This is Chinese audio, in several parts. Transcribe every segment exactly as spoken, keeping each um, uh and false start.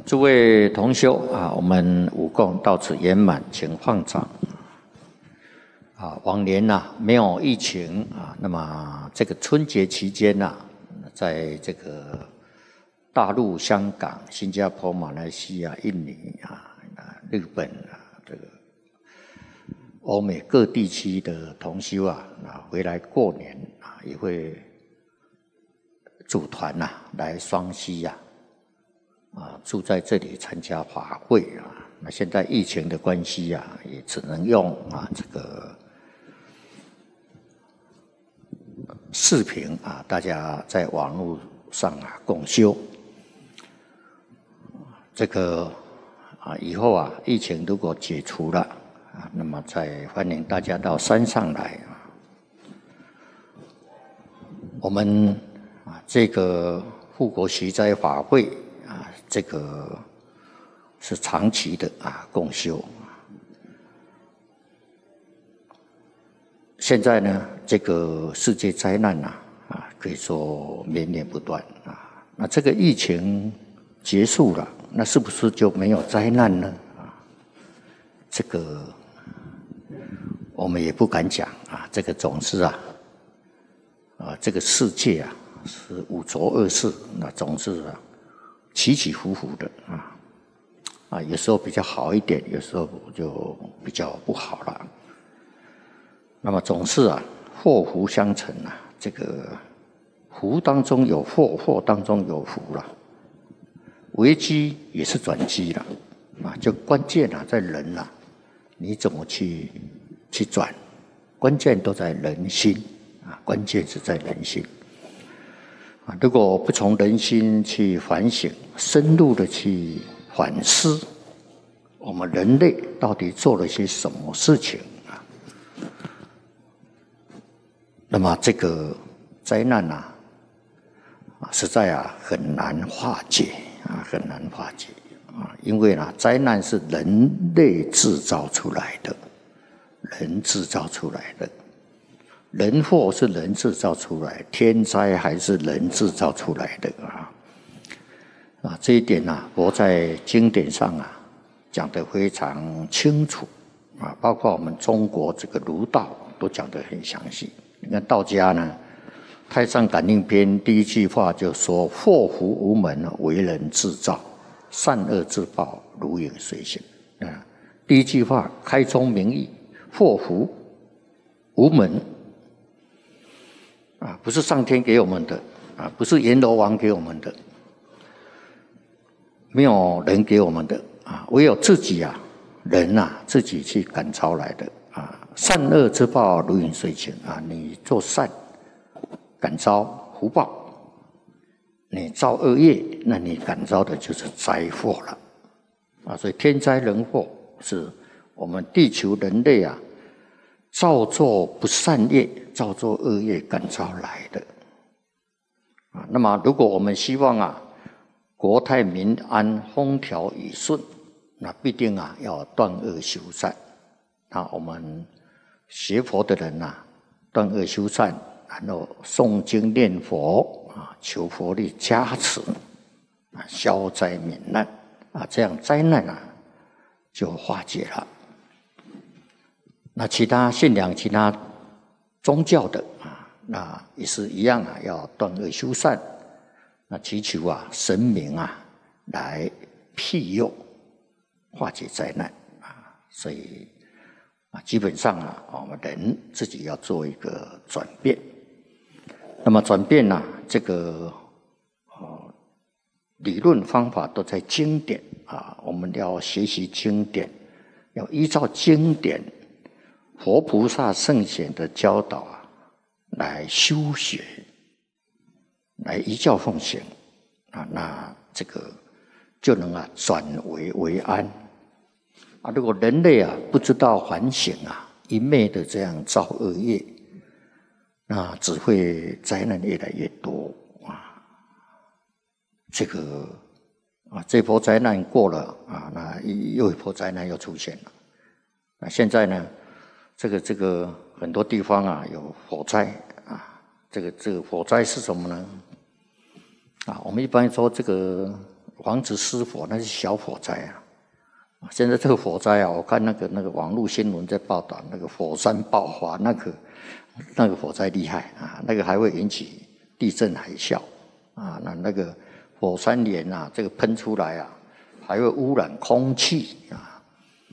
诸位同修啊，我们五供到此圆满，请放掌。啊，往年呐、啊、没有疫情啊，那么这个春节期间呐、啊，在这个大陆、香港、新加坡、马来西亚、印尼啊、日本啊，这个欧美各地区的同修啊，啊回来过年啊，也会组团呐、啊、来双溪呀、啊，啊住在这里参加法会啊。那现在疫情的关系啊，也只能用啊这个视频啊，大家在网络上啊共修。这个啊以后啊疫情如果解除了啊，那么再欢迎大家到山上来啊。我们啊这个护国息灾法会啊，这个是长期的啊共修。现在呢，这个世界灾难呐啊，可以说绵延不断啊。那这个疫情结束了，那是不是就没有灾难呢？啊，这个我们也不敢讲啊。这个总是啊，啊，这个世界啊是五浊恶世，那总是啊起起伏伏的啊。啊，有时候比较好一点，有时候就比较不好了。那么总是啊，祸福相承啊，这个福当中有祸，祸当中有福了。危机也是转机了，啊，就关键啊在人啊，你怎么去去转？关键都在人心啊，关键是在人心啊。如果不从人心去反省，深入的去反思，我们人类到底做了些什么事情？那么这个灾难啊，啊，实在啊很难化解啊，很难化解啊，因为呢，灾难是人类制造出来的，人制造出来的，人祸是人制造出来，天灾还是人制造出来的啊，啊，这一点啊，佛在经典上啊讲得非常清楚啊，包括我们中国这个儒道都讲得很详细。你看道家呢，《太上感应篇》第一句话就说：“祸福无门，为人自造；善恶之报，如影随形。”啊，第一句话开宗明义，祸福无门啊，不是上天给我们的啊，不是阎罗王给我们的，没有人给我们的啊，唯有自己啊，人啊自己去感召来的。啊，善恶之报如影随形啊！你做善，感召福报；你造恶业，那你感召的就是灾祸了啊！所以天灾人祸是我们地球人类啊，造作不善业、造作恶业感召来的啊。那么，如果我们希望啊，国泰民安、风调雨顺，那必定啊要断恶修善。那我们学佛的人呐、啊，断恶修善，然后诵经念佛啊，求佛力加持啊，消灾免难啊，这样灾难啊就化解了。那其他信仰其他宗教的啊，那也是一样啊，要断恶修善，那祈求啊神明啊来庇佑化解灾难啊，所以。啊，基本上啊，我们人自己要做一个转变。那么转变呢、啊，这个呃理论方法都在经典啊，我们要学习经典，要依照经典佛菩萨圣贤的教导啊，来修学，来依教奉行啊，那这个就能啊转危为安。啊，如果人类啊不知道反省啊，一昧的这样造恶业，那只会灾难越来越多啊。这个啊，这波灾难过了啊，那又一波灾难又出现了。那现在呢，这个这个很多地方啊有火灾啊，这个这个火灾是什么呢？啊，我们一般说这个防止失火，那是小火灾啊。现在这个火灾啊，我看那个那个网络新闻在报道，那个火山爆发，那个那个火灾厉害啊，那个还会引起地震海啸啊，那那个火山岩啊，这个喷出来啊，还会污染空气啊。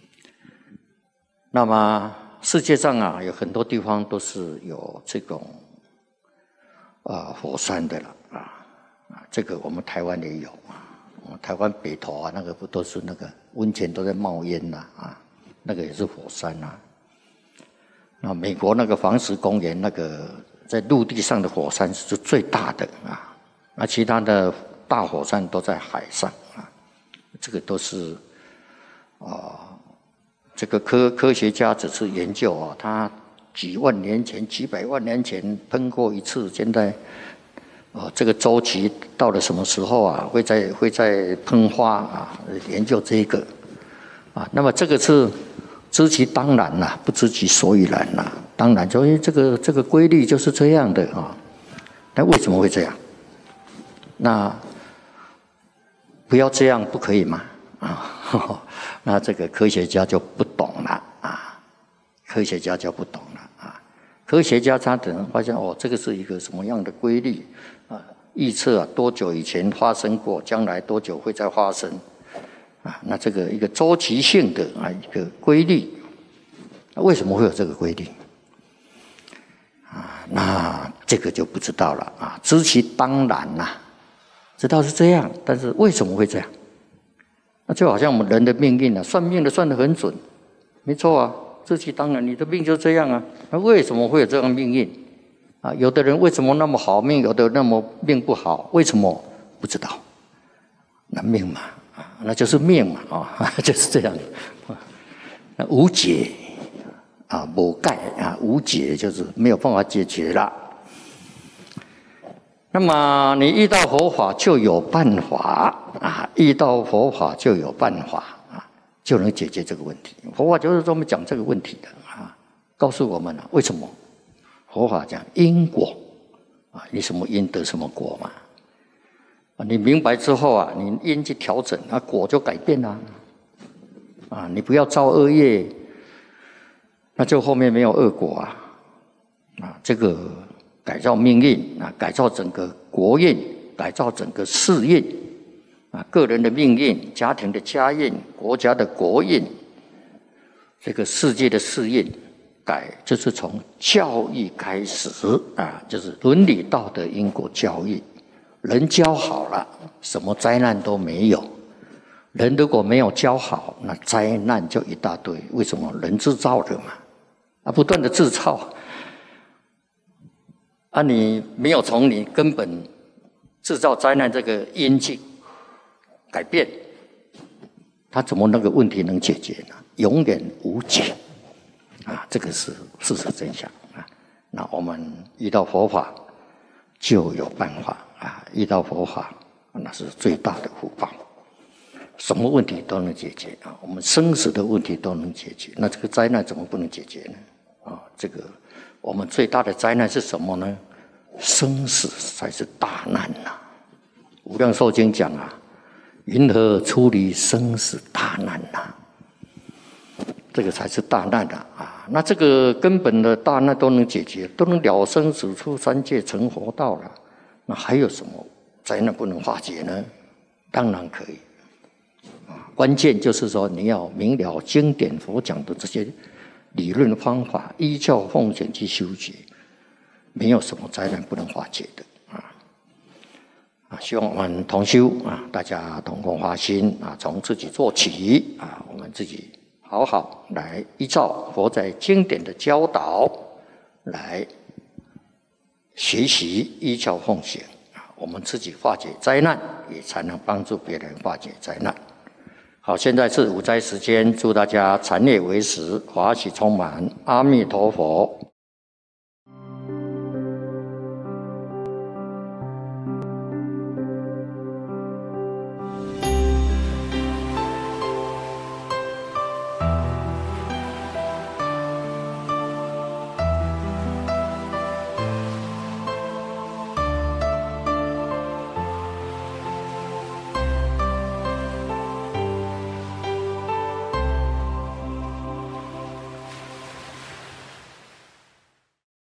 那么世界上啊，有很多地方都是有这种啊火山的了啊啊，这个我们台湾也有啊。台湾北投啊，那个不都是那个温泉都在冒烟呐 啊, 啊，那个也是火山呐、啊。那美国那个黄石公园那个在陆地上的火山是最大的啊，那其他的大火山都在海上啊，这个都是啊，这个科科学家只是研究啊，他几万年前、几百万年前喷过一次，现在。哦，这个周期到了什么时候啊？会在会在喷发啊？研究这个啊，那么这个是知其当然啦、啊，不知其所以然啦、啊。当然就，说这个这个规律就是这样的啊。那为什么会这样？那不要这样，不可以吗？啊，呵呵那这个科学家就不懂了啊，科学家就不懂了啊。科学家他可能发现哦，这个是一个什么样的规律？啊，预测啊多久以前发生过，将来多久会再发生啊？那这个一个周期性的啊一个规律，为什么会有这个规律啊？那这个就不知道了啊。知其当然呐、啊，知道是这样，但是为什么会这样？那就好像我们人的命运啊，算命的算得很准，没错啊，知其当然，你的命就这样啊。那为什么会有这样的命运？啊，有的人为什么那么好命，有的那么命不好？为什么不知道？那命嘛，啊，那就是命嘛，啊，就是这样。那无解啊，无解啊，无解就是没有办法解决了。那么你遇到佛法就有办法啊，遇到佛法就有办法啊，就能解决这个问题。佛法就是专门讲这个问题的啊，告诉我们了、啊、为什么。佛法讲因果啊，你什么因得什么果嘛啊，你明白之后啊，你因去调整，那果就改变啦啊，你不要造恶业，那就后面没有恶果啊啊，这个改造命运啊，改造整个国运，改造整个世运啊，个人的命运、家庭的家运、国家的国运，这个世界的世运。改就是从教育开始啊，就是伦理道德因果教育。人教好了，什么灾难都没有；人如果没有教好，那灾难就一大堆。为什么？人制造的嘛，啊，不断的制造，啊，你没有从你根本制造灾难这个因去改变，他怎么那个问题能解决呢？永远无解。啊，这个是事实真相啊！那我们遇到佛法就有办法啊，遇到佛法那是最大的福报，什么问题都能解决啊！我们生死的问题都能解决，那这个灾难怎么不能解决呢？啊，这个我们最大的灾难是什么呢？生死才是大难呐、啊！无量寿经讲啊，云何出离生死大难呐、啊？这个才是大难的啊！那这个根本的大难都能解决，都能了生死出三界成佛道了，那还有什么灾难不能化解呢？当然可以啊！关键就是说你要明了经典佛讲的这些理论方法，依教奉行去修学，没有什么灾难不能化解的啊！啊，希望我们同修啊，大家同共发心啊，从自己做起啊，我们自己。好好来依照佛在经典的教导来学习，依教奉行啊，我们自己化解灾难，也才能帮助别人化解灾难。好，现在是午斋时间，祝大家禅悦为实，法喜充满，阿弥陀佛。